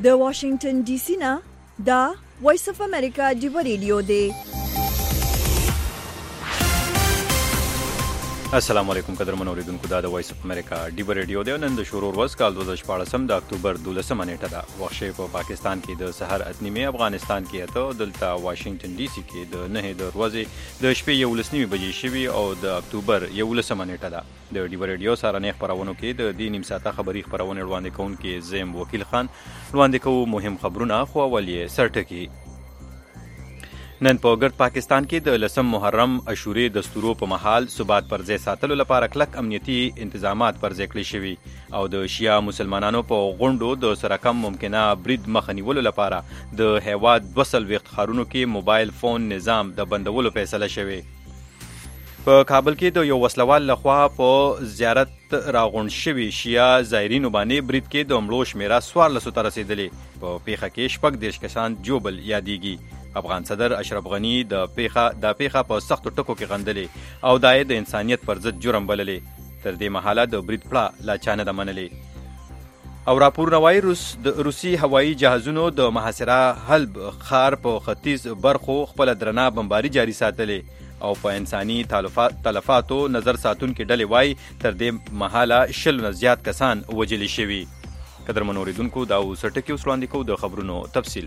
د واشنگټن ډي سي نه دا وایس اف امریکا ډیو ریډیو دی. السلام علیکم قدرمن اوریدونکو، دا د وایس اف امریکا ډیو ریډیو دی. نن د شروع ورځ کال 2014 د اکتوبر 12 نیټه ده. وخت په پاکستان کې د سحر اتنیمه، افغانستان کې اته، دلته واشنگټن ډي سي کې د 9 د ورځې د شپې 11 بجې شوي او د اکتوبر 11 نیټه ده. د ډیو ریډیو سره نه خبرونه کې د دې نیم ساعته خبري خبرونه وړاندې کوونکې زم وکیل خان وړاندې کوو مهم خبرونه. خو اولې سرټکی. نن په ګرد پاکستان کې د 10 محرم عاشورې دستورو په مهال ثبات پر ځای ساتلو لپاره کلک امنیتي انتظامات پر ځای کړی شوي او د شیعه مسلمانانو په غونډو د سره کم ممکنه برید مخه نیولو لپاره د هیواد 200 ښارونو کې موبایل فون نظام د بندولو فیصله شوې. په کابل کې د یو وسلوال لخوا په زیارت راغونډ شوي شیعه زایرینو باندې برید کې د مړو شمیره 14 ته رسېدلې. په پیښه کې 14 کسان جوبل یادېږي. افغان صدر اشرف غنی د پیښه په سختو ټکو کې غندلې او دای د انسانیت پر ضد جرم بللې. تر دې مهاله د برید پړه لا چا نه ده منلې. او راپورونه وایي د روسي هوایي جهازونو د محاصره حلب ښار په ختیځ برخو خپله درنه بمباري جاري ساتلې او په انساني تلفاتو نظر ساتونکي ډلې وایي تر دې مهاله 100 نه زیات کسان وژلي شوي. قدرمن اوریدونکو، دا اوس ټکي اوس وړاندې کوو د خبرونو تفصیل.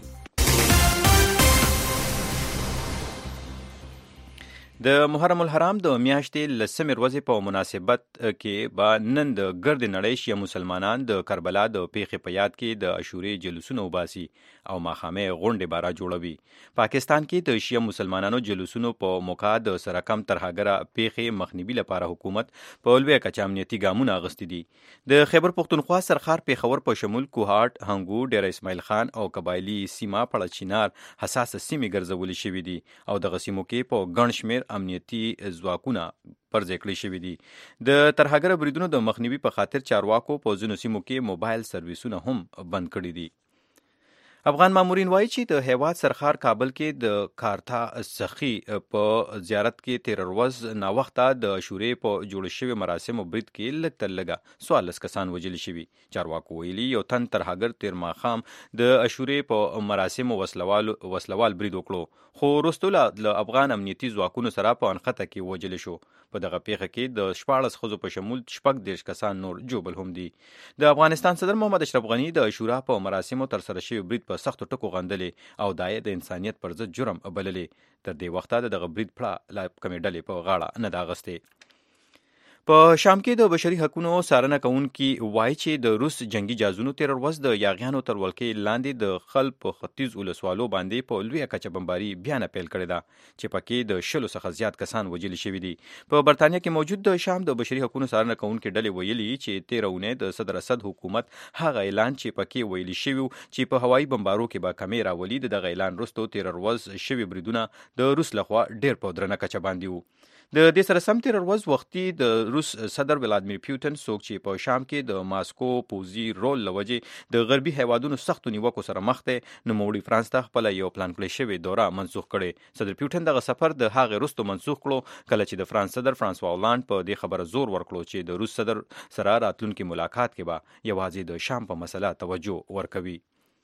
د محرم الحرام د میاشتې 10 ورځې په مناسبت کې به نن د ګرد نړۍ شیعه مسلمانان د کربلا د پیښې په یاد کې د عاشورې جلوسونه وباسي او ماښامې غونډې بارا جوړوي. پاکستان کې د شیعه مسلمانانو جلوسونو په موقع د سره کم ترهګره پیښې مخنیوي لپاره حکومت په لویه کچه امنیتي ګامونه اخیستي دي. د خیبر پښتونخوا سرخار پیښور په شمول کوهاټ، هنګو، ډیر اسماعیل خان او قبایلی سیمه پړه چینار حساسه سیمې ګرځولې شوې دي او د غسیمو کې په ګڼ شمیر امنیتي ځواکونه پر ځای کړی شوي دي. د ترهګره بریدونو د مخنیوي په خاطر چارواکو په ځینو سیمو کې موبایل سرویسونه هم بند کړي دي. افغان مامورین وایي چې د هیواد سرخار کابل کې د کارتا سخي په زیارت کې 13 ورځ ناوخته د عاشورې په جوړ شوي مراسمو برید کې لږ تر لږه 14 کسان وژل شوي. چارواکو ویلي یو تن ترهګر تیر ماښام د عاشورې په مراسمو وسلوال برید وکړو، خو وروسته له افغان امنیتي ځواکونو سره په انخته کې وژل شو. په دغه پیښه کې د 14 ښځو په شمول 14 کسان نور جوبل هم دي. د افغانستان صدر محمد اشرف غنی د عاشورا په مراسمو تر سره شوي برید په سختو ټکو غندلې او دای د انسانیت پر ضد جرم بللې. تر دې وخته دغه برید پړه لا کمې ډلې په غاړه نه ده اخیستې. په شام کې د بشري حقوقو څارنه کوونکي وایي چې د روس جنگي جهازونو 13 ورځ د یاغیانو تر ولکې لاندې د خلب په ختیځ ولسوالو باندې په لویه کچه بمباري بیا نه پیل کړې ده چې پکې د 100 څخه زیات کسان وژل شوي دي. په برتانیا کې موجود د شام د بشري حقوقو څارنه کوونکي ډلې ویلي چې 13 اونۍ د صدر اسد حکومت هغه اعلان چې پکې ویلي شوی چې په هوایي بمبارو کې به کمې راولي، دغه اعلان وروسته 13 ورځ شوي بریدونه د روس لخوا ډیر په درنه کچه باندې وو. د دې سره سم 13 ورځ وختي د روس صدر ولادیمیر پیوټن څوک چې په شام کې د ماسکو پوځي رول لوجې د غربي هیوادونو سختو نیوکو سره مخ دی، نوموړي فرانس ته خپل یو پلان کړی شوی دوره منسوخ کړي. صدر پیوټن دغه سفر د هغې وروسته منسوخ کړو کله چې د فرانس صدر فرانسوا هولانډ په دې خبره زور ورکړو چې د روس صدر سره راتلونکي ملاقات کې به یوازې د شام په مسله توجه ورکوي.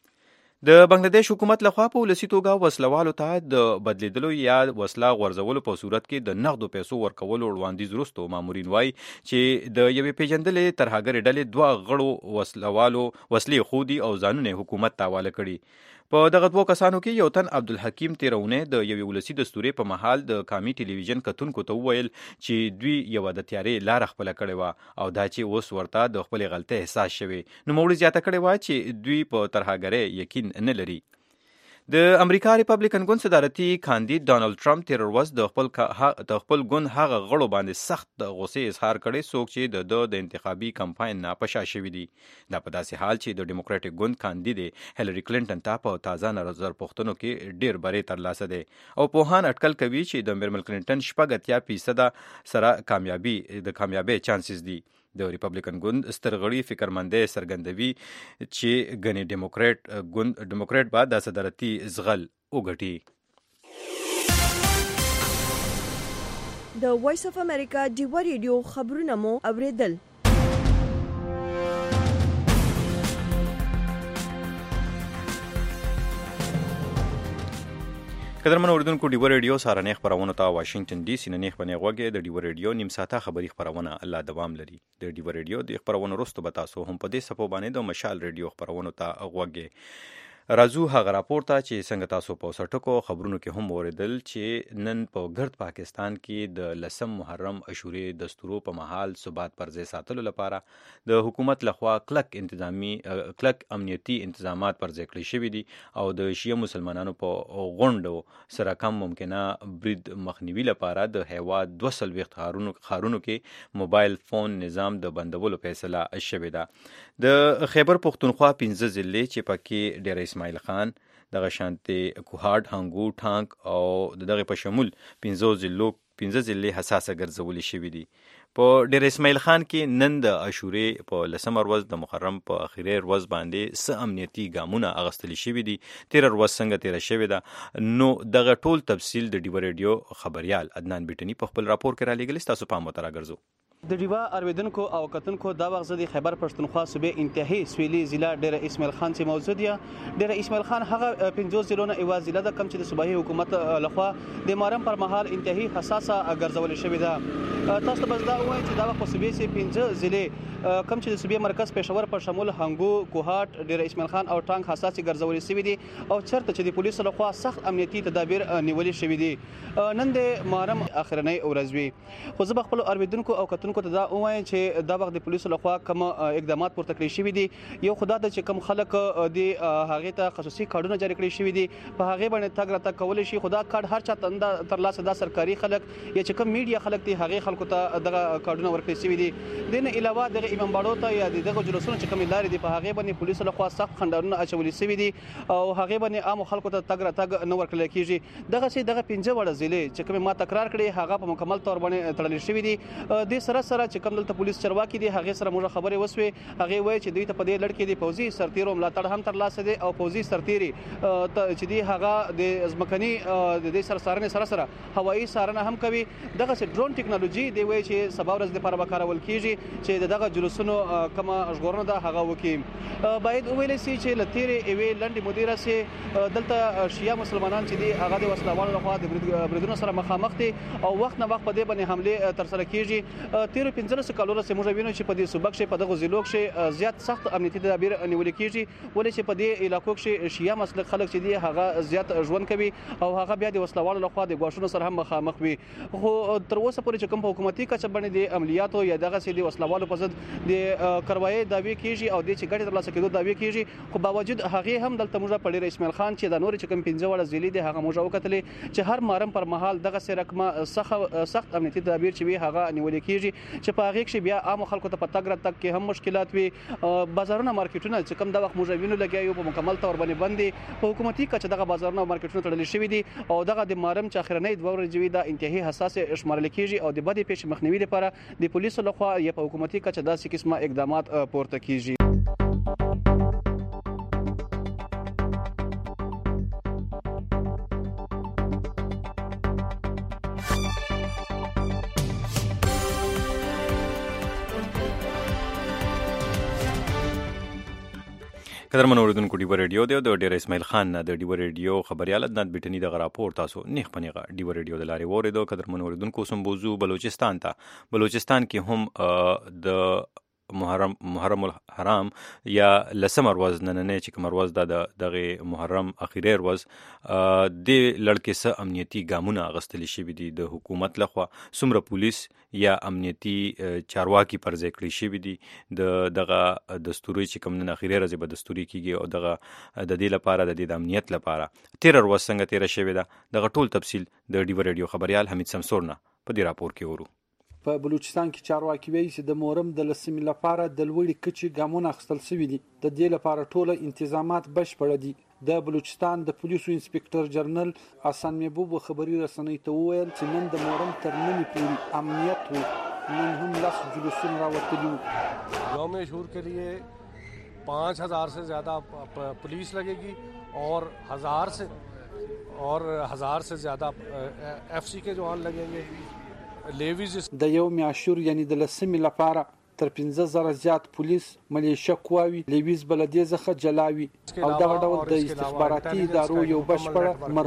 د بنگلاديش حکومت لخوا په ولسي توګه وسلوالو ته د بدلیدلو یا وسله غورځولو په صورت کې د نغدو پیسو ورکولو وړاندیز وروسته مامورین وایي چې د یوې پیژندلې ترهګرې ډلې 2 غړو وسلوالو وسلې خودي او ځانونه حکومت ته حواله کړي. په دغه 2 کسانو کې یو تن عبدالحکیم 13 اونۍ د یوې ولسي دستورې په محل د قامي ټلویزیون کتونکو ته وویل چې دوی یو د تیارې لار خپل کړې و او دا چې اوس ورته د خپل غلطۍ احساس شوی. نوموړي زیاته کړې و چې دوی په ترهګرۍ یقین نه لري. د امریکا ریپبلیکن ګوند صدارتي کاندید ډانلډ ټرمپ 13 ورځ د خپل ګوند هغه غړو باندې سخت غوسې اظهار کړي څوک چې د انتخابي کمپاین نه په شا شوي دي. دا په داسې حال چې د ډیموکراټیک ګوند کاندید هیلری کلینټن ته په تازه نظر پوښتنو کې ډیر بری ترلاسه دی او پوهان اټکل کوي چې د میرمل کلینټن 80% سره د کامیابی چانسز دي. د ریپبلیکن ګوند سترغړي فکرمندۍ څرګندوي چې ګنې ډیموکراټ به د صدارتي زغل وګټي. د وایس اف امریکا ډیو ریډیو خبرونه مو اوریدل. قدرمن اوریدونکو ډیو ریډیو سارنې خبرونه ته واشنگټن ډي سي نه خبرونه غوږی د ډیو ریډیو نیم ساعته خبری خبرونه الله دوام لري د ډیو ریډیو د خبرونه وروسته به تاسو هم په دې سپو باندې د مشال ریډیو خبرونه ته غوږی راځو هغه راپور ته چې څنګه تاسو په سټکو خبرونو کې هم اوریدل چې نن په ګرد پاکستان کې د لسم محرم عاشورې دستورو په محل ثبات پر ځای ساتلو لپاره د حکومت لخوا کلک امنیتي انتظامات پر ځای کړی شوي دي او د شیعه مسلمانانو په غونډو سره کم ممکنه برید مخنیوي لپاره د هیواد 240 ښارونو کې موبایل فون نظام د بندولو فیصله شوې ده د خیبر پختونخوا 15 ضلع چې پکې ډیر اسماعیل خان دغه شانتي کوهاټ هنګو ټانک او دغه په شمول 15 ضلع حساسه ګرځولې شوې دي په ډیر اسماعیل خان کې نن د عاشورې په لسمه ورځ د محرم په اخیری ورځ باندې څه امنیتي ګامونه اغستل شوي دي 13 ورځ څنګه تیر شوې ده نو دغه ټول تفصیل د ډیو ریډیو خبريال عدنان بیٹنی په خپل راپور کې را لېږلی تاسو په مترا ګرځو د ډیوا اوریدونکو او کتونکو دا وخت د خیبر پښتونخوا صوبې انتهایی سویلي ضلع ډیر اسماعیل خان چې موجود دی ډیر اسماعیل خان هغه 50 ضلعونه ایوا ضلع د کم چې د صوبایي حکومت لخوا د محرم پر مهال انتهایی حساسه ګرځول شوې ده تاسو بس دا وایي چې دا وخت صوبې سي 15 ضلع کم چې د صوبې مرکز پېښور پر شمول هنګو کوهاټ ډیر اسماعیل خان او ټانک حساسي ګرځول شوې دي او چرته چې د پولیسو لخوا سخت امنیتي تدابیر نیولې شوې دي نن د محرم اخرنۍ ورځ وي خو زه خپل اوریدونکو او کتونکو ته دا وایم چې دا وخت د پولیسو لخوا کوم اقدامات پورته کړی شوي دي یو خدا د چې کوم خلک د هغه ته خصوصي کارډونه جاری کړی شوي دي په هغه باندې تګ راتګ کول شي خدا کارډ هر چا تر لاسه د سرکاري خلک یا چې کوم میډیا خلک دي هغه خلکو ته دغه کارډونه ورکړي شوي دي دین علاوه د امام باړو ته یا دغه جلوسونو چې کوم لارې دي په هغه باندې پولیسو لخوا سخت خندارونه اچولې شوي دي او هغه باندې عام خلکو ته تګ راتګ نه ورکړل کیږي دغه چې دغه 15 وړ ضلع چې کوم ما تکرار کړي هغه په مکمل تور باندې تړل شوي دي د سره چې کوم دلته پولیس چرواکي دي هغه سره موږ خبرې وسوي هغه وایي چې دوی ته په دې لړ کې دي پوزي سرتیرو ملاتړ هم تر لاسه دي او پوزي سرتیري چې دي هغه د ازمکني د دې سرسارنې سره هوایي سارنه هم کوي دغه ډرون ټیکنالوژي دی وایي چې سبا ورځ د لپاره به کارول کیږي چې دغه جلوسونو کومه ژغورنه ده هغه وکي باید ویل شي چې لتیرې ایوي لنډي مدیره سي دلته شیعه مسلمانان چې دي هغه د وسلوالو لخوا د بریدونو سره مخامخ دي او وخت نه وخت په دې باندې حمله تر سره کیږي 13 کالو سره موږ وینو چې په دې صوبک شي په دغه ضلعو کې زیات سخت امنیتي تدابیر نیول کیږي ولې چې په دې علاقو کې شیعه مسلک خلک چې دي هغه زیات ژوند کوي او هغه بیا د وسلوالو لخوا د غواښونو سره هم مخامخ وي خو تر اوسه پورې چې کوم حکومتي کچه باندې د عملیاتو یا دغه سي د وسلوالو په ضد د کاروایی داوی کیږي او د چې ګټه تر لاسه کېدو داوی کیږي خو باوجود هغه هم دلته موږ په ډیر اسماعیل خان چې د نور چې کوم 15 وړ ضلع دي هغه موږ وکتلې چې هر محرم پر مهال دغه سي رقمه سخت امنیتي تدابیر چې وي هغه نیول کیږي چې په هغه کې بیا عام خلکو ته په تګ راتګ کې هم مشکلات وي بازارونه مارکیټونه چې کوم د وخت موږ وینو لګیایو په مکمل تور باندې بندي په حکومتي کچه دغه بازارونه مارکیټونه تړل شوي دي او دغه د محرم چې اخرنۍ 2 ورځې د انتهایی حساس شمارل کیږي او د بدی پیښ مخنیوي لپاره د پولیسو لخوا یا په حکومتي کچه داسې قسمه اقدامات پورته کیږي قدرمن اوریدونکو ډیو ریډیو د ډیر اسماعیل خان د ډیو ریډیو خبريال عدنان بیٹنی د راپور تاسو نیخ پنیغه ډیو ریډیو د لارې وریدو قدرمن اوریدونکو سمبوزو بلوچستان کې هم د محرم الحرام یا لسم ورځ نننې چې کوم ورځ دغه محرم اخیری ورځ د لړکې سره امنیتي ګامونه اغستل شوي دي د حکومت لخوا څومره پولیس یا امنیتي چارواکي پر ځای کړی شوي دي دغه دستوري چې کوم نن اخیری ورځ به دستوري کیږي او دغه د دې لپاره د امنیت لپاره 13 ورځ څنګه تیر شوی ده دغه ټول تفصیل د ډیو ریډیو خبريال حمید سمسورنا په دې راپور کې ورو په بلوچستان کې چارواکي وایي چې د محرم د لسمې لپاره د لوړې کچې ګامونه اخیستل شوي دي د دې لپاره ټول انتظامات بشپړ دي د بلوچستان د پولیسو انسپکټر جنرال حسن محبوب خبري رسنۍ ته وویل چې نن د محرم تر نیمې پورې امنیت و نن هم لاس جلوسونه راوتلي وو یوم عاشور के लिए 5000 से ज़्यादा पुलिस लगेगी और हज़ार से ज़्यादा FC के जवान लगेंगे د یوم عاشور یعنی د لسمې لپاره تر 15000 زیات پولیس ملیشه قواوي لیویز بلدیه څخه جلاوي او دغه ډول د استخباراتي ادارو یو بشپړ مربوط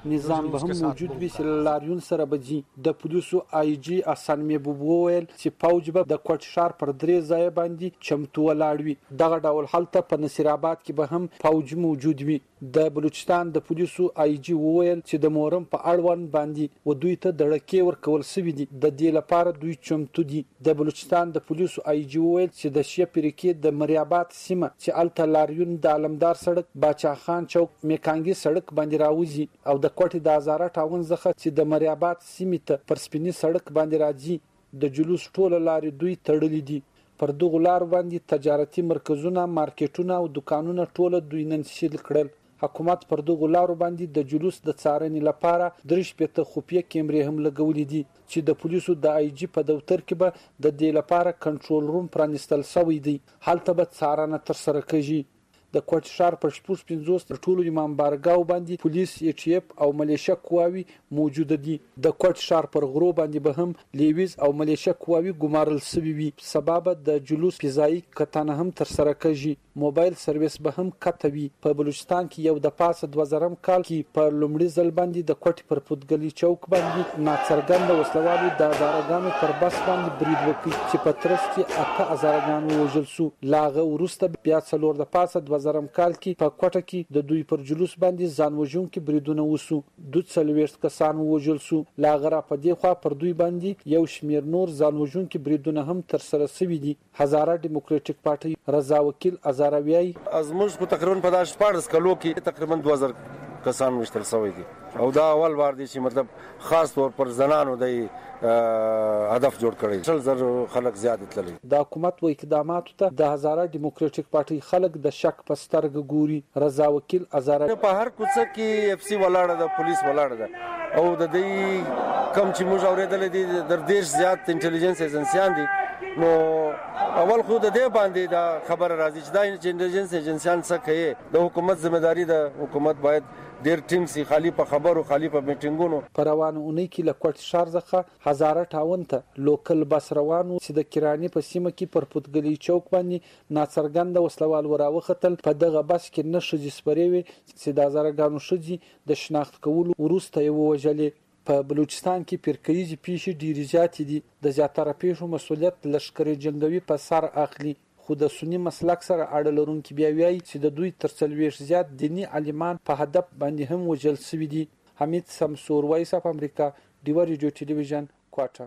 نظام به هم موجود وي چې لاریون سره بځي. د پولیسو آی جی اسان محبوب وویل چې فوج به د کوټ ښار پر 3 ځای باندې چمتو ولاړ وي. دغه ډول حالت په نصیر آباد کې به هم فوج موجود وي. د بلوچستان د پولیسو آی جی وویل چې د مورم په اړوند باندې و دوی ته دړکې ورکول شوی دي. د دې لپاره دوی چمتو دي. د بلوچستان د پولیسو آی جی وویل چې د شیه پریکې د مریابات سیمه چې الته لاریون د علمدار سړک باچا خان چوک میکانګي سړک باندې راوځي او د کوټې د هزاره ټاون څخه چې د مریابات سیمه ته پر سپینی سړک باندې راځي د جلوس ټوله لارې دوی تړلې دي. پر دغه لار باندې تجارتي مرکزونه، مارکیټونه او دکانونه ټوله دوی نن سیل کړل. حکومت پر دغه لارو باندې د جلوس د څارنې لپاره 3 خفیه کیمرې هم لګولې دي چې د پولیسو د آی جی په دفتر کې به د دې لپاره کنټرول روم پرانستل شوی دی. هلته به څارنه ترسره کیږي. د کوټ ښار پر 55 تر ټولو امام بارګاو باندې پولیس ای ټی اف او ملیشه قواوی موجود دي. د کوټ ښار پر غرو باندې به هم لیویز او ملیشه قواوی ګمارل شوی وي. سبب د جلوس فضایی کتنه هم ترسره کیږي. موبایل سرویس به هم کټوي. په بلوچستان کې یو د پاسه 2000 کال کې په لومړي ځل باندې د کوټ پر پودګلی چوک باندې ناڅرګند وسلوالو د هزارګانو پر بس باندې برید وکړ چې په ترڅ کې 8000 وژل شو. لاغه ورسته بیا څلور د پاسه 2000 کال کې په کوټه کې د دوی پر جلوس باندې ځان وژونکي بریدونه وسو. 240 کسان وژل شو. لاغه را په دې خوا پر دوی باندې یو شمیر نور ځان وژونکي بریدونه هم تر سره شوي دي. هزاره ډیموکراټیک پارټي رضا وکیل ازارویای از موږ په تقریبا په 14 کلو کې تقریبا 2000 کسان وشتل شوی دي او دا اول وار دي چې مطلب خاص طور پر زنانو د هدف جوړ کړی. 100,000 خلک زیات تللی. د حکومت و اقداماتو ته د هزاره ډیموکراټیک پارټي خلک د شک په سترګه ګوري. رضا وکیل ازاروی په هر کوڅه کې اف سی ولاړه ده، پولیس ولاړه ده او د دې کم چې موږ اوریدل دي د ډیر زیات انټيليجنس ایجنسيان دي. نو اول خو د دې باندې دا خبر راځي چې دا انټيليجنس ایجنسيان څه کوي. د حکومت ځمېداري د حکومت باید ډیر ټینګ سي، خالی په خبرو خالی په میټینګونو. پر روانه اونۍ کې لکوټ ښار څخه هزاره ټاون ته لوکل بس روانو چې د کرانی په سیمه کې پر پودګلی چوک باندې ناڅرګند وسلوال وراوختل. په دغه بس کې نشي سپری وي چې د هزارګانو شدي د شناخت کولو ورسته یو وجلې. په بلوچستان کې پرکېږي پیښې ډېرې زیاتې دي. د زیاتره پیښو مسؤلیت لشکري جنگوي په سر اخلي. خو د سنی مسلک سره اړه لرونکي بیا وایي چې د دوی تر 40 زیات دینی عالمان په هدف باندې هم وژل شوي دي. حمید سمسور، وایس اف امریکا، ډیوه ریډیو ټلویزیون، کوټه.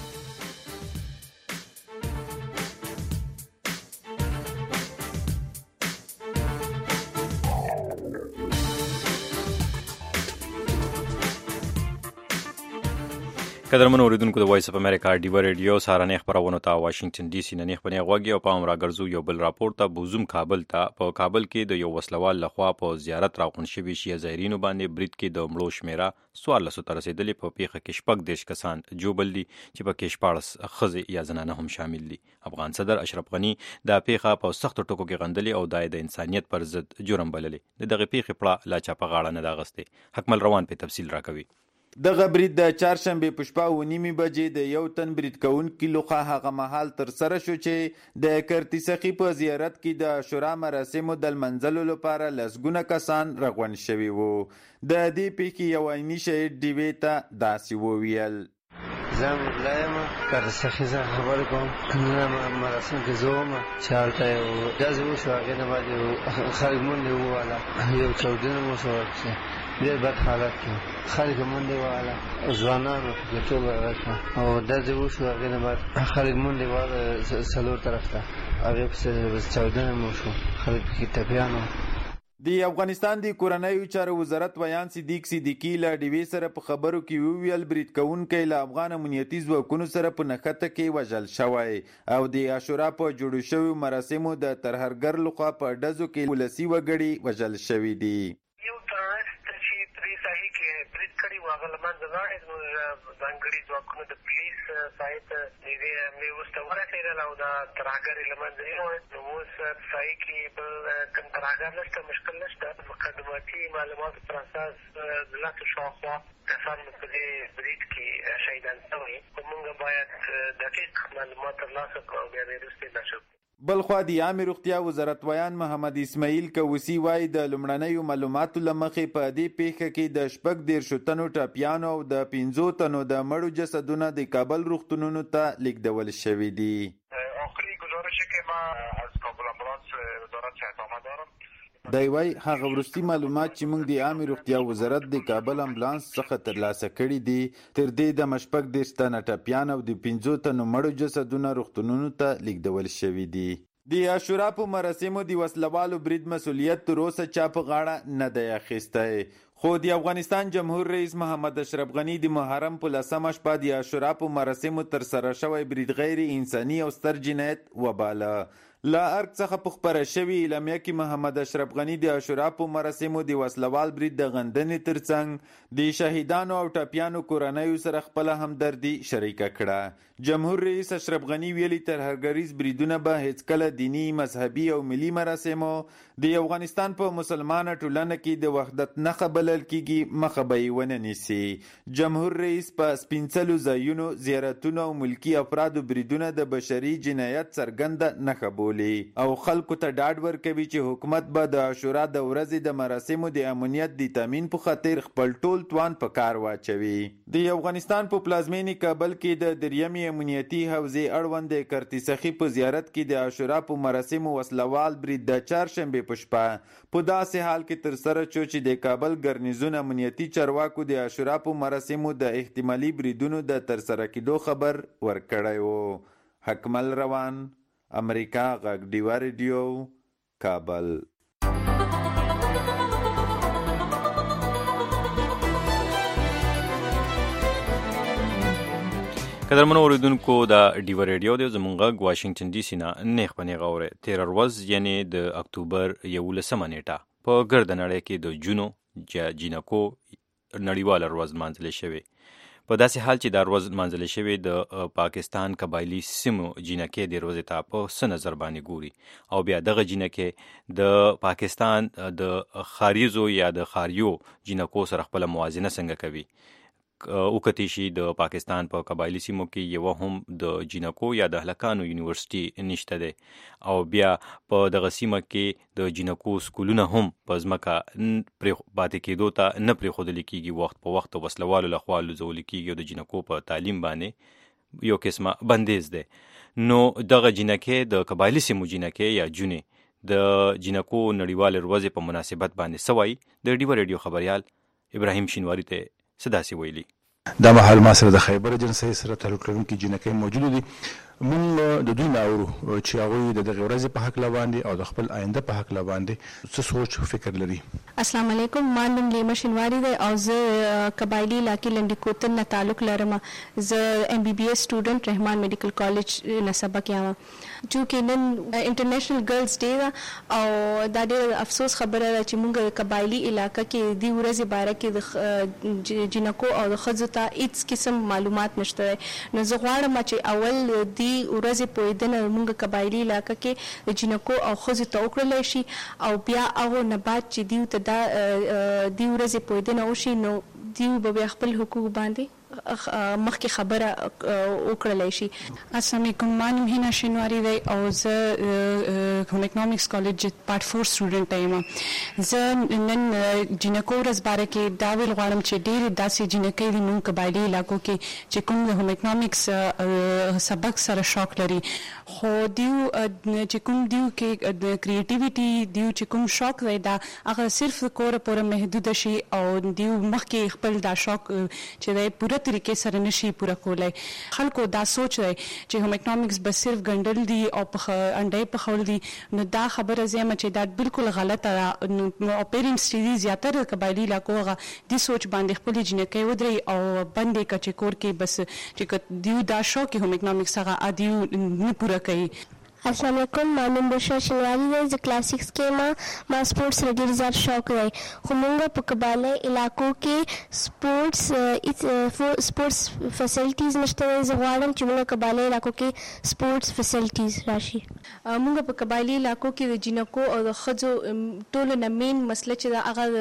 قدرمن اوریدونکو د وایس اف امریکا ډیوه ریډیو سهارنۍ خبرونه ته واشنگټن ډي سي نه خبرونه غوږی او پام راګرځو. یو بل راپور ته بوزوم کابل ته. په کابل کې د یو وسلوال لخوا په زیارت راغون شوي شیعه زایرینو باندې برید کې د مړو شمیره 1400 ته رسیدلې. په پیښه کې 14 کسان جوبل دي چې په کې 14 ښځې یا زنانه هم شامل دي. افغان صدر اشرف غنی دا پیښه په سختو ټکو کې غندلې او د انسانیت پر ضد جرم بللې. دغه پیښې په لا چا په غاړه نه دا غسته. حکمل روان په تفصیل راکوي. دغه برید د چهارشنبه په شپه 9:30 بجې د یو تن برید کوونکي لخوا هغه مهال تر سره شو چې د کرتیسخي په زیارت کې د عاشورا مراسمو د منځلو لپاره لسګونه کسان راغون شوي وو. د دې پیښې یو عیني شهید ډیوی ته داسې وویل: زم لایم کرتیسخي زه خبر کوم نه مراسم کې زوم چارته او داسې وشو. هغه نه باندې خلک مونږ وواله یو چودنه مو شو ډېر بد حالت کې خلک مونږ وواله ځوانانو کې ټول راځه او داسې وشو. هغه نه بعد خلک مونږ وواله سلور طرف ته هغه په چودنه مو شو. خلک کې تپیانو. د افغانستان د کورنیو چارو وزارت ویان صدیق صدیقی له ډیوی سره په خبرو کې ویل برید کوونکی له افغان امنیتي ځواکونو سره په نښته کې وژل شوی او د عاشورا په جوړو شویو مراسمو د ترهګر لخوا په ډزو کې ولسي وګړي وژل شوي دي. یو ترورست چې پرې ساحې کې برید کړی و هغه له منځه لاړې. زموږ ځانګړي ځواکونو د پولیس ساحې ته د دې حملې وروسته ورسېدل او دا ترهګر یې له منځه یوړ. نو اوس ساحې کې بل کوم ترهګر نشته، مشکل نشته. مقدماتي معلوماتو پر اساس د لسو شاوخوا کسان په دې برید کې شهیدان شوي. خو موږ باید دقیق معلومات ترلاسه کړو او بیا یې وروسته نشو. بلخوا د عامه روغتیا وزارت ویان محمد اسماعیل کوسی وایي د لومړنیو معلوماتو له مخې په دې پیښه کې د 14 تنو ټپیانو او د 15 تنو د مړو جسدونه د کابل روغتونونو ته لیږدول شوي دي. آخرین گزارشی که من از کابل امبولانس وزارت صحت آمد دارم دی وایي هغه وروستي معلومات چې موږ د عامه روغتیا وزارت د کابل امبولانس څخه ترلاسه کړي دي تر دې د 14 تنه ټپیان او د 15 تنو مړو جسدونه روغتونونو ته لیږدول شوي دي. د عاشورا په مراسمو د وسلوالو برید مسؤلیت تر اوسه چا په غاړه نه دی اخیستی، خو د افغانستان جمهور رئیس محمد اشرف غني د محرم په 10مه شپه د عاشورا په مراسمو ترسره شوی برید غیر انساني او ستر جنایت وباله. لا ارګ څخه په خپره شوې اعلامیه کې محمد اشرف غني د عاشورا په مراسمو د وسلوال برید د غندنې ترڅنګ د شهیدانو او ټپیانو کورنیو سره خپله همدردي شریکه کړه. جمهور رئیس اشرف غني ویلي ترهګریز بریدونه به هیڅکله دینی، مذهبي او ملي مراسمو د افغانستان په مسلمانه ټولنه کې د وحدت نښه بلل کیږي مخه به یې ونه نیسي. جمهور رئیس په سپینڅلو ځایونو، زیارتونو او ملکي افرادو بریدونه د بشري جنایت څرګنده نښه بولي او خلکو ته ډاډ ورکوي چې حکومت به د عاشورا د ورځې د مراسمو د امنیت د تامین په خاطر خپل ټول توان په کار واچوي. د افغانستان په پلازمینې کابل کې د دریمې امنیتي حوزې اړوند د کرتیسخي په زیارت کې د عاشورا په مراسمو وسلوال برید د چهارشنبې په شپه په داسې حال کې ترسره شو چې د کابل ګرنیزون امنیتي چارواکو د عاشورا په مراسمو د احتمالي بریدونو د ترسره کېدو خبر ورکړی و. حکمل روان، امریکا غږ ډیوا ریډیو، کابل. قدرمنو اوریدونکو د ډیوا ریډیو د زمونږ غږ واشنگټن ډي سي نه نیغ په نیغه اورئ. تېره ورځ یعنې د اکتوبر 11مه نیټه په ګرده نړۍ کې د جونو جینکو نړیواله ورځ لمانځلې شوې. په داسې حال چې دا ورځ لمانځلې شوې د پاکستان قبایلي سیمو جینکې د ورځې ته په څه نظر باندې ګوري او بیا دغه جینکې د پاکستان د خاریزو یا د خاریو جینکو سره خپله موازنه څنګه کوي. وکتی شي د پاکستان په قبایلی سیمو کې یو هم د جینکو یا د هلکانو یونیورسيټي نشته دی او بیا په دغه سیمه کې د جینکو سکولونه هم په ځمکه پاتې کېدو ته نه پرېښودل کېږي، وخت په وخت وسلوالو لخوا لوځول کېږي او د جینکو په تعلیم باندې یو قسمه بندیز دی. نو دغه جینکې د قبایلی سیمو جینکې یا جونې د جینکو نړیوال ورځې په مناسبت باندې سوای د ډیوا ریډیو خبريال ابراهیم شینواری ته صداسي ویلي. دا مهال ما سره د خیبر ایجنسۍ سره تعلق لرونکي جینکۍ موجود دي. موږ د دوی نه اورو چې هغوی د دغې ورځې په هکله باندې او د خپل آینده په هکله باندې څه سوچ او فکر لري. السلام علیکم، ما نوم لیما شینواری دی او زه قبایلي علاقې لنډي کوتل نه تعلق لرم. زه MBBS سټوډنټ رحمان میډیکل کالج نه سبق یم. چونکې نن انټرنیشنل ګرلز ډے ده او دا ډېر افسوس خبره ده چې موږ قبایلي علاقه کې دې ورځې باره کې د جینکو او د ښځو ته هېڅ قسم معلومات نشته دی. نو زه غواړم چې اول دې ورځې پوهېدنه موږ قبایلي علاقه کې د جینکو او ښځو ته وکړلی شي او بیا هغو نه بعد چې دیو ته دا دې ورځې پوهېدنه وشي نو دیو به بیا خپل حقوق باندې مخکې خبره وکړلی شي. السلام علیکم، ما نوم هینا شینواری دی او زه هوم اکنامکس کالج پارت 4 سټوډنټ یم. زه نن جینکو ورځ باره کې دا ویل غواړم چې ډېرې داسې جینکۍ دي موږ قبایلي علاقو کې چې کوم د هوم اکنامکس سبق سره شوق لري، خو دیو چې کوم دیو کې د کریټیویټي دیو چې کوم شوق دی دا هغه صرف کوره پورې محدود شي او دیو مخکې خپل دا شوق چې دی پوره طریقې سره نشي پوره کولی. خلکو دا سوچ دی چې هوم اکنامکس به صرف ګنډل دي او انډۍ پخول دي، نو دا خبره زه یم چې دا بالکل غلطه ده. او پیرنټس چې دي زیاتره قبایلي علاقو هغه دې سوچ باندې خپلې جینکۍ ودرئ او بند یې کړه چې کور کې بس چې دیو دا شوق هوم اکنامکس هغه دیو نه پوره کوي. السلام علیکم، ما نوم بشرا شینواری دی. زه کلاس 6 کې ما سپورټس سره ډېر زیات شوق دی، خو موږ په قبایلي علاقو کې سپورټس فیسلټیز نشته دی. زه غواړم چې موږ قبایلي علاقو کې سپورټس فیسلټیز راشي. موږ په قبایلي علاقو کې د جینکو او د ښځو ټولو نه مین مسله چې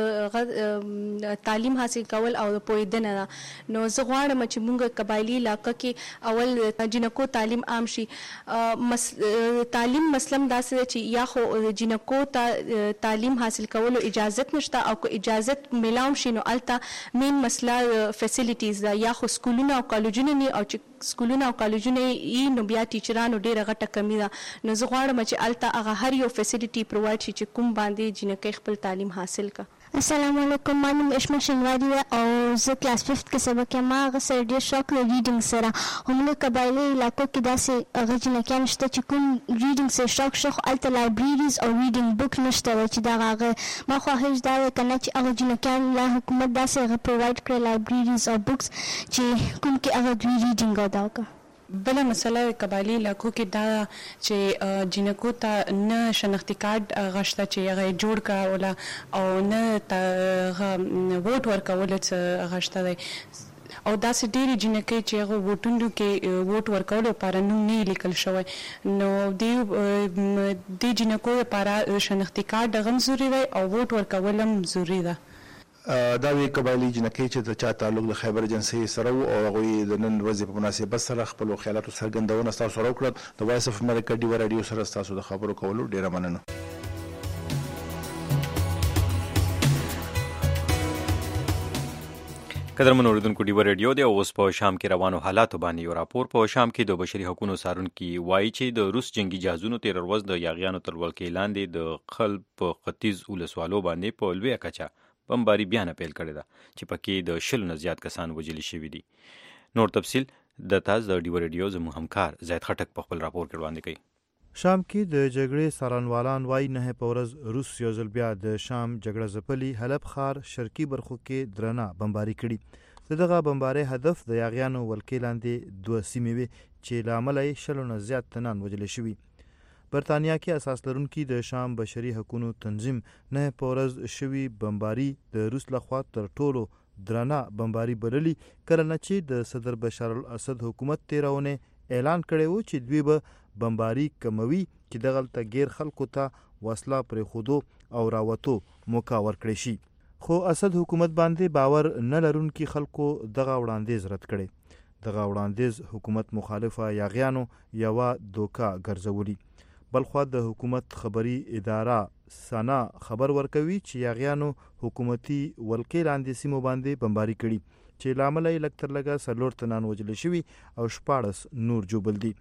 ده هغه تعلیم حاصل کول او د پوهېدنه ده. نو زه غواړم چې موږ قبایلي علاقه کې اول جینکو تعلیم عام شي. تعلیم مسلم داسې چې یا خو جنکو ته تعلیم حاصل کولو اجازت نشته او که اجازت ملاوم شي نو الته مین مسله فیسیلیټیز ده یا خو سکولونه او کالجونه نه او چې سکولونه او کالجونه یې نو بیا ټیچرانو ډېره غټه کمی ده نو زه غواړم چې الته هغه هر یو فیسیلیټي پرووایډ شي چې کوم باندې جنکۍ خپل تعلیم حاصل کا. السلام علیکم، ما نوم اشما شنواری ده او زه کلاس 5 کې سبق یم. ما هغه سره ډېر شوق د ریډینګ سره. همغه قبایلي علاقو کې داسې هغه جنکیان شته چې کوم ریډینګ سره شوق شته خو هلته لایبرریز او ریډینګ بک نشته وی چې دغه هغه ما خواهش دا دی که نه چې هغه جنکیان له حکومت داسې هغه پرووایډ کړي لایبرریز او بکس چې کوم کې هغه دوی ریډینګ ادا وکړي. بله مسله قبایلي علاقو کې دا چې جنکو ته نه شناختي کارت غشته چې هغه جوړ کړه او نه ووټ ورکول څه غشته دی او داسې ډېرې جنکۍ چې هغه ووټونو کې ووټ ورکولو لپاره نوم نه لیکل شوی نو دې جنکو لپاره شناختي کارت هم ضروري دی او ووټ ورکول هم ضروري ده. دا وی قبایلي جنکۍ چې د چا تعلق د خیبر ایجنسۍ سره او هغوی د نن ورځې په مناسبت سره خپل خیالاتو څرګندونه ستاسو سره وکړه. د وایس اف امریکا ډیو رادیو سره ستاسو د خبرو کولو ډیره مننه. قدرمن اوریدونکو ډیو رادیو دی اوس په شام کې روانو حالاتو باندې یو راپور. په شام کې د بشري حقوقو څارونکي وایي چې د روس جنگي جهازونو تیر ورځ د یاغیانو تر ولکې لاندې د خلب په ختیځ ولسوالو باندې په لویه کچه بمباري بیا نه پیل کړې ده چې پکې د 100 نه زیات کسان وژل شوي دي. نور تفصیل د تاز د ډیو رادیو زموږ همکار زید خټک په خپل راپور کې وړاندې کوي. شام کې د جګړې څارنوالان وایي نه په ورځ روس یو ځل بیا د شام جګړه ځپلي حلب ښار شرقي برخو کې درنه بمباري کړي. دغه بمباري هدف د یاغیانو ولکې لاندې 2 سیمې وې چې له امله یې 100 نه زیات تنان وژل شوي. برطانیا کې اساس لرونکي د شام بشري حقوقو تنظیم نه په ورځ شوي بمباري د روس لخوا تر ټولو درنه بمباري بللي کله نه چې د صدر بشار الاسد حکومت تیرونه اعلان کړی و چې دوی به بمباري کموي چې دغلته غیر خلکو ته وسله پرې خودو او راوتو موقع ورکړي شي. خو اسد حکومت باندې باور نه لرونکي خلکو دغه وړاندیز رد کړي. دغه وړاندیز حکومت مخالفه یاغیانو یوه دوکه ګرځولي. بلخوا د حکومت خبري اداره سنا خبر ورکوي چې یاغیانو حکومتي ولکې لاندې سیمو باندې بمباري کړي چې لامل یې لږ تر لږه 4 تنان وژل شوي او 14 نور جوبل دي.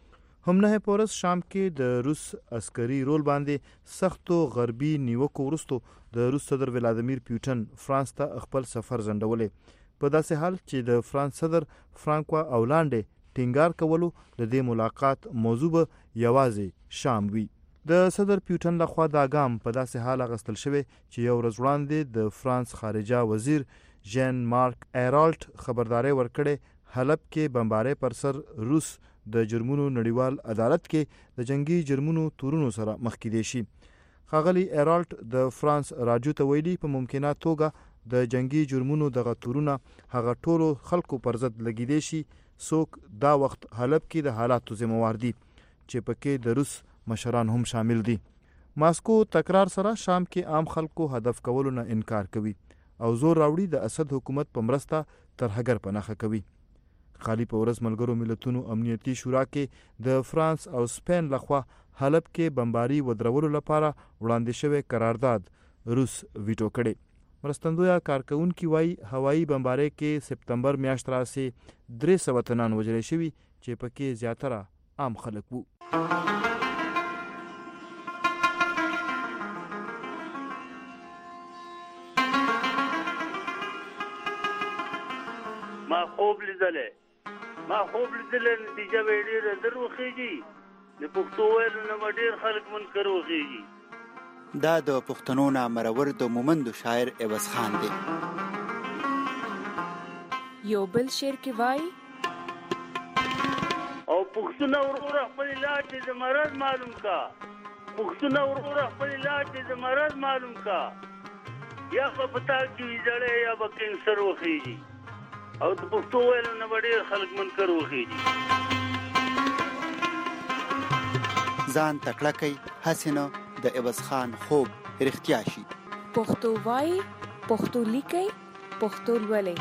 هم نه پورس شام کې د روس عسکري رول باندې سختو غربي نیوکو وروسته د روس صدر ولادیمیر پوتین فرانس ته خپل سفر ځنډولې. په داسې حال چې د فرانس صدر فرانکوا اولاندې ټینګار کولو د دې ملاقات موضوع به یوازې شام وي. د صدر پوتین لخوا دا ګام په داسې حال اخیستل شوی چې یو ورځ وړاندې د فرانس خارجه وزیر ژان مارک ایرالټ خبرداري ورکړې حلب کې بمباري پر سر روس د جرمونو نړیوال عدالت کې د جنگي جرمونو تورونو سره مخ کېدی شي. ښاغلي ایرالټ د فرانس راډیو ته ویلي په ممکنه توګه د جنگي جرمونو دغه تورونه هغه ټولو خلکو پر ضد لګیدي شي څوک دا وخت حلب کې د حالاتو ذمہوار دي چې پکې د روس مشران هم شامل دي. ماسکو تکرار سره شام کې عام خلکو هدف کولو نه انکار کوي او زور راوړي د اسد حکومت په مرسته ترهګر پناخه کوي. خالی په ورځ ملګرو ملتونو امنیتي شورا کې د فرانس او سپین لخوا حلب کې بمباري ودرولو لپاره وړاندې شوی قرارداد روس ویټو کړي. مرستندویه کارکونکي وایي هوایي بمباري کې سپتمبر میاشت راسي 300 تنان وژل شوي چې پکې زیاتره عام خلک وو. ما خوب لیدلې نتیجه به ډېره در وخیږي د پښتو ویلو نه ډېر خلک منکر وخیږي. دا د پښتنو نه مرور د مومندو شاعر عوض خان دی. یو بل شعر کې وایي او پښتون ورور خپل علاج د مرض معلوم کا پښتون ورور خپل علاج د مرض معلوم کا یا په پتا کې ویځړې یا په کینسر وخیږي او د پښتو ویلو نه ډېر خلک منکر وخیږي. ځان تکړه کوي حسینه د عوض خان خوب رښتیا شي. پښتو وایي پښتو لیکي پښتو لولي.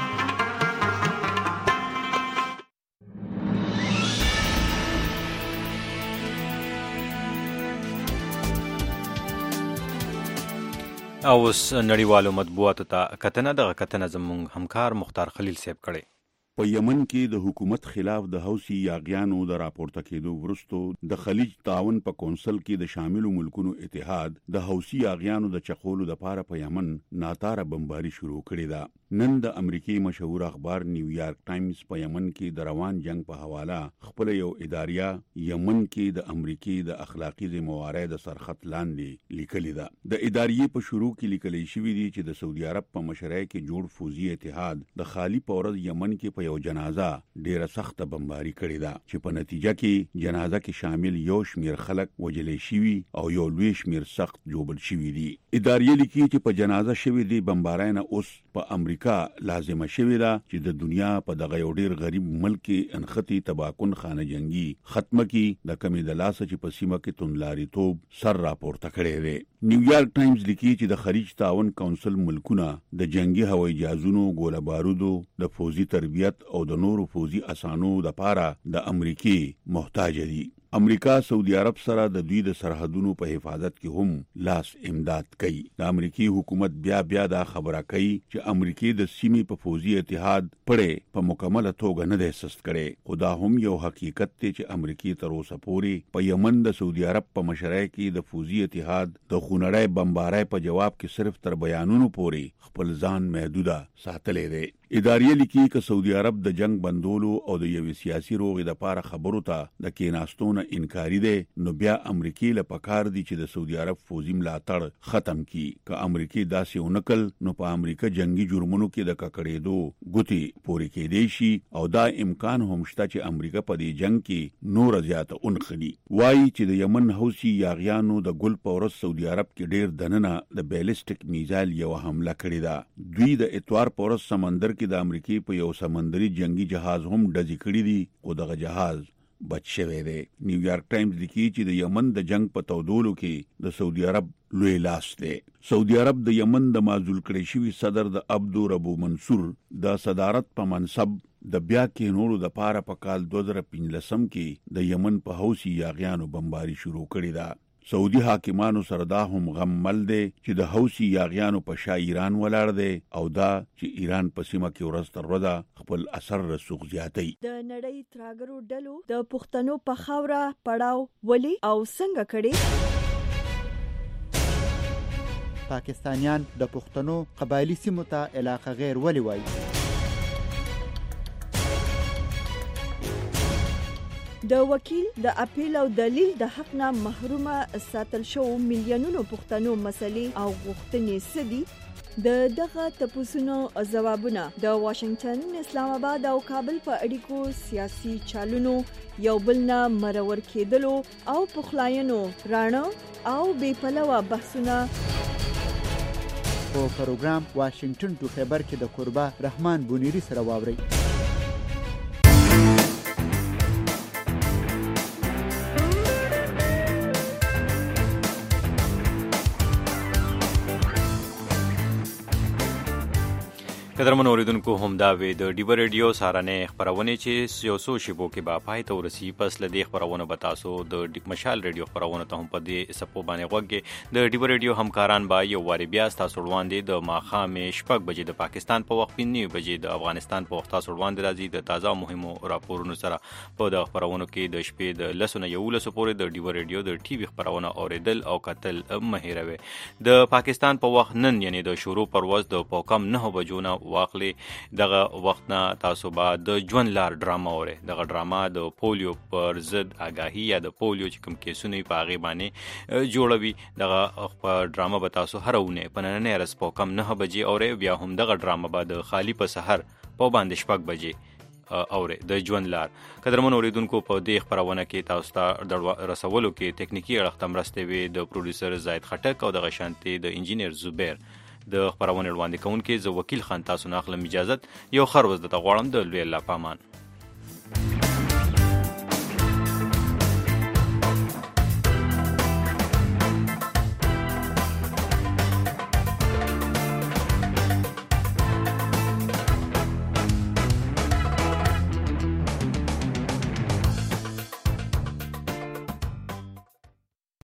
او اوس نړیوالو مطبوعاتو ته کتنه دغه کتنه زموږ همکار مختار خلیل صاحب کړی. په یمن کې د حکومت خلاف د حوثي یاغیانو د راپورته کېدو وروسته د خلیج تعاون په کونسل کې د شاملو ملکونو اتحاد د حوثي یاغیانو د چقولو لپاره په یمن ناتاره بمباري شروع کړې ده. نن د امریکای مشهور اخبار نیویارک ټایمز په یمن کې د روان جنگ په حواله خپل یو اداریه یمن کې د امریکای د اخلاقی ذمہواری د سرخط لاندې لیکلې ده. د اداریه په شروع کې لیکلې شوې دي چې د سعودي عرب په مشرۍ کې جوړ فوزي اتحاد د خالی پورز یمن کې په یو جنازه ډیره سخت بمباري کړې ده چې په نتیجه کې جنازه کې شامل یو شمیر خلک وجلې شوي او یو لوی شمیر سخت جوړل شوي دي. اداریه لیکي چې په جنازه شوی دي بمبارۍ نه اوس په امریکا لازمه شوی ده چې د دنیا په دغه یو ډیر غریب ملک کې انختی تباکن خانه جنگي ختمه کی د کمی د لاس چې په سیمه کې توندلاري توب سر راپورته کړی دی. نیویارک ټایمز لیکي چې د خلیج تعاون کونسل ملکونه د جنگي هوایي جهازونو ګوله بارودو د فوزي تربیت او د نورو فوزي اسانو د پاره د امریکای محتاج دي. امریکا سعودي عرب سره د دوی د سرحدونو په حفاظت کې هم لاس امداد کوي. د امریکای حکومت بیا دا خبره کوي چې امریکای د سیمې په فوزي اتحاد پړې په مکمله توګه نه ده سست کړي. خدا هم یو حقیقت دی چې امریکای تر اوسه پورې په یمن د سعودي عرب په مشرۍ کې د فوزي اتحاد د خونړۍ بمبارۍ په جواب کې صرف تر بیانونو پورې خپل ځان محدوده ساتلې دی. اداریه لیکي چې سعودي عرب د جنگ بندولو او د یو سیاسي روغې د پاره خبرو ته د کیناستونه انکاری دی، نو بیا امریکای له پکار دی چې د سعودي عرب فوزي ملاتړ ختم کی. که امریکای داسې ونکل نو په امریکا جنگي جرمونو کې د ککړېدو ګوتې پورې کېدی شي او دا امکان هم شته چې امریکا په دې جنگ کې نور زیاته اونخلي. وایي چې د یمن حوثي یاغیانو د ګل پورس سعودي عرب کې ډیر دننه د بیلسټیک میزایل یو حمله کړې ده. دوی د اتوار پورس سمندر د امریکای په یو سمندري جنگي جهاز هم ډزې کړې دي او دغه جهاز بچ شوی دی. نیویارک ټایمز لیکي چې د یمن د جنگ په تودولو کې د سعودي عرب لوی لاس دی. سعودي عرب د یمن د معزول کړي شوی صدر د عبدو ربو منصور د صدارت په منصب د بیا کې نورو د پاره په کال 2015 کې د یمن په حوثي یاغیانو بمباري شروع کړې ده. سعودي حاکمانو سره دا هم غم مل دی چې د حوثي یاغیانو په شا ایران ولاړ دی او دا چې ایران په سیمه کې ورځ تر ورځې خپل اثر رسوخ زیاتوي. د نړۍ تراګرو ډلو د پښتنو په خاوره پړاو ولي او څنګه کړي؟ پاکستانیان د پښتنو قبایلی سیمو ته علاقه غیر ولي وایي؟ د وکیل د اپیل او دلیل د حق نه محرومه ساتل شو میلیونونو پښتنو مسلې او غوښتنې سدي. دغه تپوسونو جوابونه د واشنگټن، اسلام آباد او کابل په اړیکو سیاسي چالونو یو بل نه مرور کېدلو او پخلاینو راڼه او بې پلوه بحثونه په پروګرام واشنگټن ټو خبر کې د قربا رحمان بونیری سره واوري. قدرمن اوریدونکو هم دا وی د ډیبر ریډیو سارانه خبرونه چې یو څو شیبو کې با پای ته ورسی. پس لدی خبرونه بتاسو د مشال ریډیو خبرونه ته هم په دې سپو باندې وګه د ډیبر ریډیو همکاران با یو واری بیا تاسو وړاندې د ماخام شپږ بجې د پاکستان په وخت 9 بجې د افغانستان په وخت تاسو وړاندې راځي د تازه مهمو راپورونو سره. په د خبرونو کې د شپې د لسونه یو لسو پورې د ډیبر ریډیو د ټي وي خبرونه اوریدل او کتل مهیروي. د پاکستان په وخت نن یعنی د شروع پرواز د پوکم 9 بجو نه واخلي. دغه وخت نه تاسو به د ژوند لار ډراما اورئ. دغه ډراما د پولیو پر ضد آگاهی یا د پولیو چې کوم کیسونه په هغې باندې جوړوي. دغه ډراما به تاسو هره اونۍ په نننۍ ورځ په کم 9 بجې اورئ. بیا هم دغه ډراما به د خالي په سحر په باندې 6 بجې اورئ د ژوند لار. قدرمن اوریدونکو په دې خبرونه کې تاسو ته د رسولو کې تکنیکی اړخ ته مرستې وي د پروډوسر زاید خټک او د غشانتي د انجینیر زبیر. د خبرونه وړاندې کوونکي زه وکیل خان تاسو نه اخلم اجازه. یو خر وز د غواړم د لوی الله پامان.